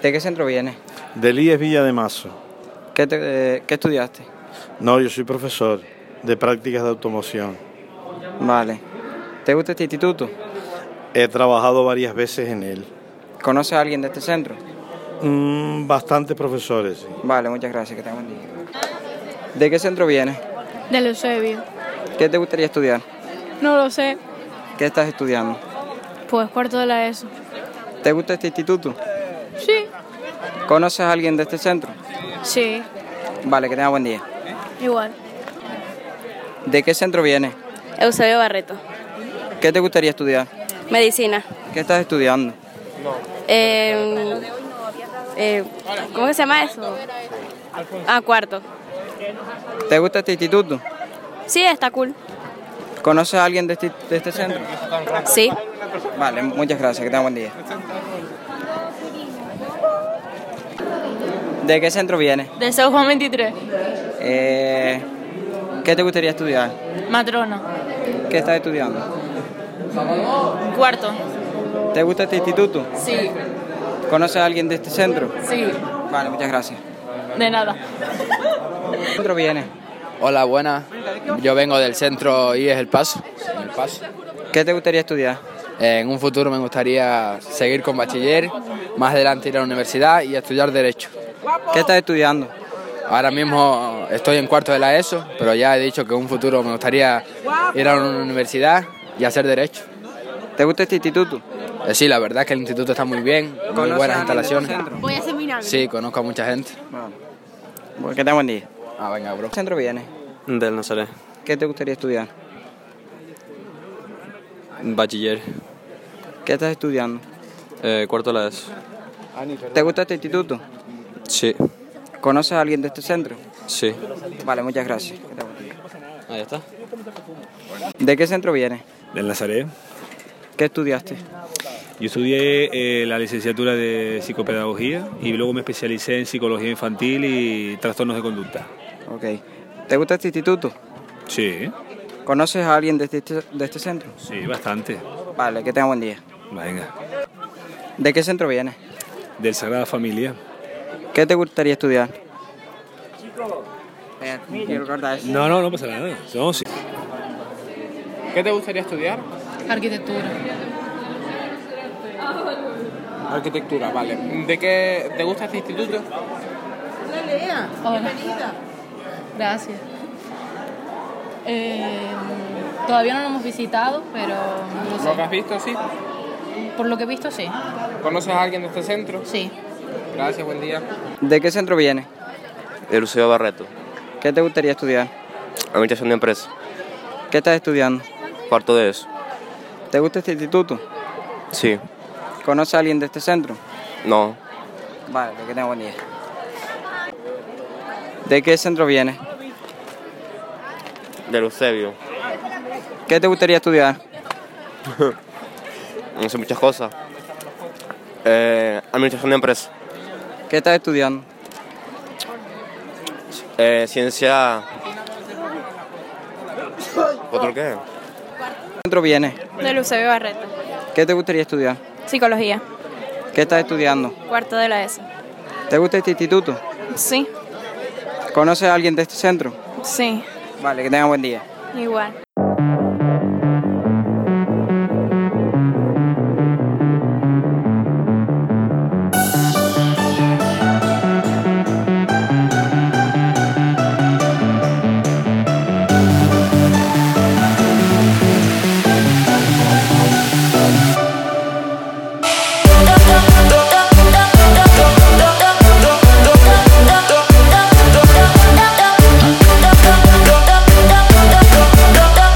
¿De qué centro vienes? Del IES Villa de Mazo. ¿Qué estudiaste? No, yo soy profesor de prácticas de automoción. Vale. ¿Te gusta este instituto? He trabajado varias veces en él. ¿Conoces a alguien de este centro? Bastantes profesores, sí. Vale, muchas gracias, que tengas buen día. ¿De qué centro vienes? Del Eusebio. ¿Qué te gustaría estudiar? No lo sé. ¿Qué estás estudiando? Pues cuarto de la ESO. ¿Te gusta este instituto? Sí. ¿Conoces a alguien de este centro? Sí. Vale, que tengas buen día. Igual. ¿De qué centro vienes? Eusebio Barreto. ¿Qué te gustaría estudiar? Medicina. ¿Qué estás estudiando? ¿Cómo que se llama eso? Cuarto. ¿Te gusta este instituto? Sí, está cool. ¿Conoces a alguien de este centro? Sí. Vale, muchas gracias, que tengas buen día. ¿De qué centro vienes? De San Juan 23. ¿Qué te gustaría estudiar? Matrona. ¿Qué estás estudiando? Cuarto. ¿Te gusta este instituto? Sí. ¿Conoces a alguien de este centro? Sí. Vale, muchas gracias. De nada. ¿De qué centro vienes? Hola, buenas. Yo vengo del centro IES El Paso. ¿Qué te gustaría estudiar? En un futuro me gustaría seguir con bachiller, más adelante ir a la universidad y estudiar Derecho. ¿Qué estás estudiando? Ahora mismo estoy en cuarto de la ESO, pero ya he dicho que en un futuro me gustaría ir a una universidad y hacer Derecho. ¿Te gusta este instituto? Sí, la verdad es que el instituto está muy bien, muy buenas instalaciones. Voy a seminar. Sí, conozco a mucha gente. Vale. Pues que tengas buen día. Venga, bro. ¿De qué centro vienes? Del Nazaret. ¿Qué te gustaría estudiar? Bachiller. ¿Qué estás estudiando? Cuarto de la ESO. ¿Te gusta este instituto? Sí. ¿Conoces a alguien de este centro? Sí. Vale, muchas gracias. Que tengas buen día. Ahí está. ¿De qué centro vienes? Del Nazaret. ¿Qué estudiaste? Yo estudié la licenciatura de psicopedagogía y luego me especialicé en psicología infantil y trastornos de conducta. Ok. ¿Te gusta este instituto? Sí, ¿Conoces a alguien de este centro? sí, bastante. Vale, que tenga buen día. Venga. ¿De qué centro vienes? Del Sagrada Familia. ¿Qué te gustaría estudiar? No pasa nada. No, sí. ¿Qué te gustaría estudiar? Arquitectura. Arquitectura, vale. ¿De qué te gusta este instituto? Hola. Gracias. Todavía no lo hemos visitado, pero no lo ¿Lo que sé. has visto, sí? Por lo que he visto, sí. ¿Conoces a alguien de este centro? Sí. Gracias, buen día. ¿De qué centro vienes? Del Eusebio Barreto. ¿Qué te gustaría estudiar? Administración de empresas. ¿Qué estás estudiando? Cuarto de ESO. ¿Te gusta este instituto? Sí. ¿Conoces a alguien de este centro? No. Vale, que tenga buen día. ¿De qué centro vienes? Del Eusebio. ¿Qué te gustaría estudiar? No sé muchas cosas. Administración de empresas. ¿Qué estás estudiando? Ciencia. ¿Otro qué? ¿De qué centro vienes? Del Eusebio Barreto. ¿Qué te gustaría estudiar? Psicología. ¿Qué estás estudiando? Cuarto de la ESO. ¿Te gusta este instituto? Sí. ¿Conoces a alguien de este centro? Sí. Vale, que tenga buen día. Igual. Do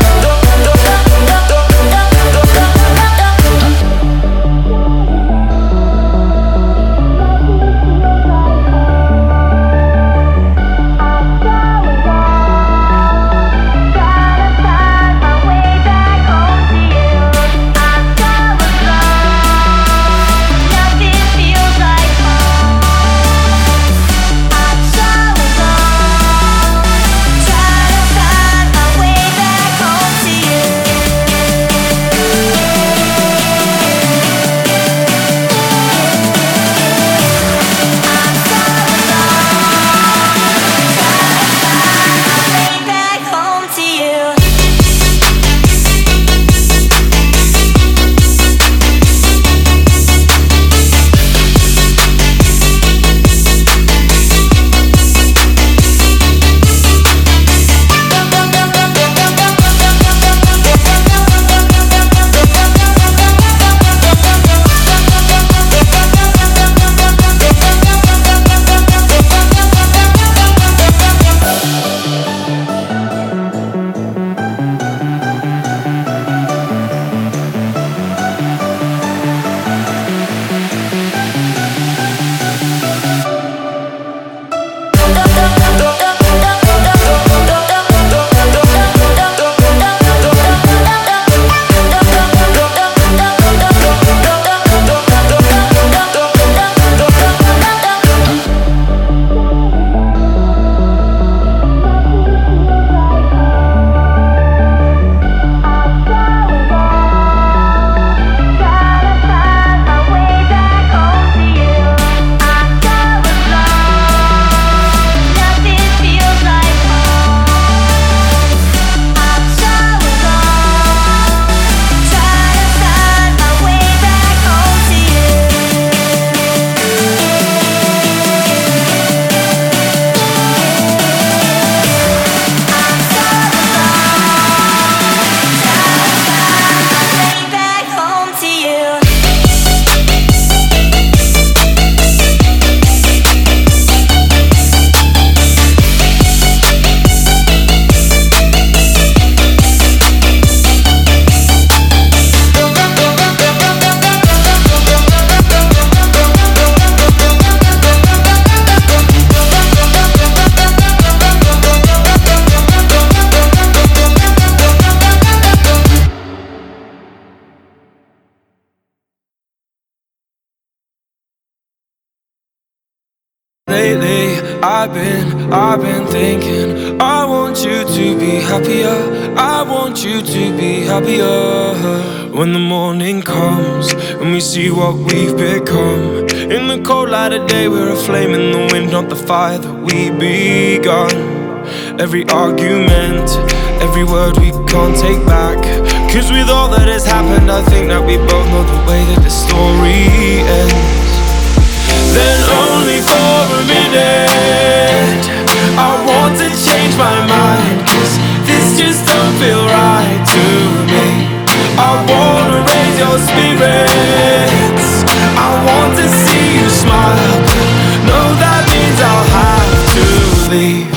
Lately, I've been thinking, I want you to be happier, I want you to be happier. When the morning comes, and we see what we've become. In the cold light of day, we're a flame in the wind, not the fire that we begun. Every argument, every word we can't take back. Cause with all that has happened, I think that we both know the way that the story ends. Then only for a minute I want to change my mind, cause this just don't feel right to me. I wanna raise your spirits, I want to see you smile, but no, that means I'll have to leave.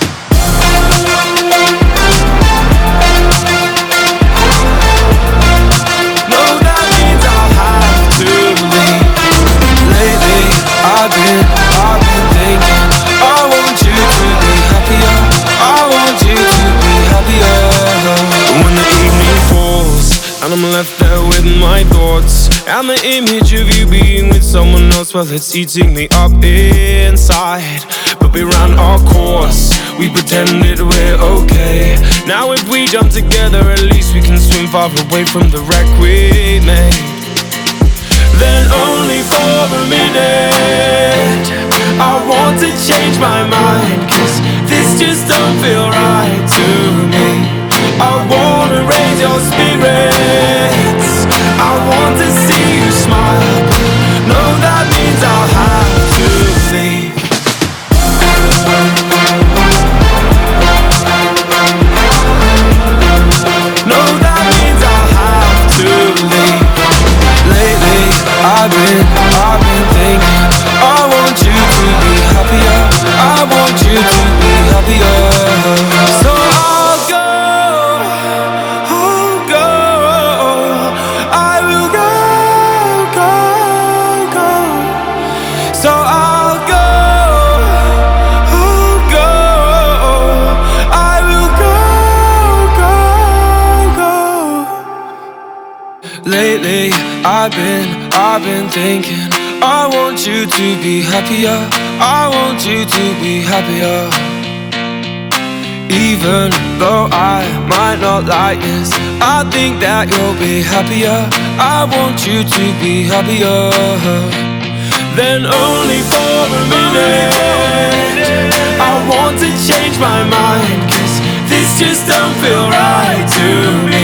No, that means I'll have to leave. Lately, I've been thinking, I want you to be happier, I want you to be happier. When the evening falls, and I'm left there with my thoughts, and the image of you being with someone else, well, it's eating me up inside. But we ran our course, we pretended we're okay. Now if we jump together, at least we can swim far away from the wreck we made. Then only for a minute I want to change my mind, cause this just don't feel right to me. I wanna raise your spirits, I want to see you smile, but no, that means I'll have to leave. No, that means I'll have to leave. Lately, I've been thinking, I want you to be happier, I want you to be happier. So I'll go, I will go. So I'll go, I will go. Lately, I've been thinking, I want you to be happier, I want you to be happier. Even though I might not like this, I think that you'll be happier, I want you to be happier. Then only for a minute I want to change my mind, cause this just don't feel right to me.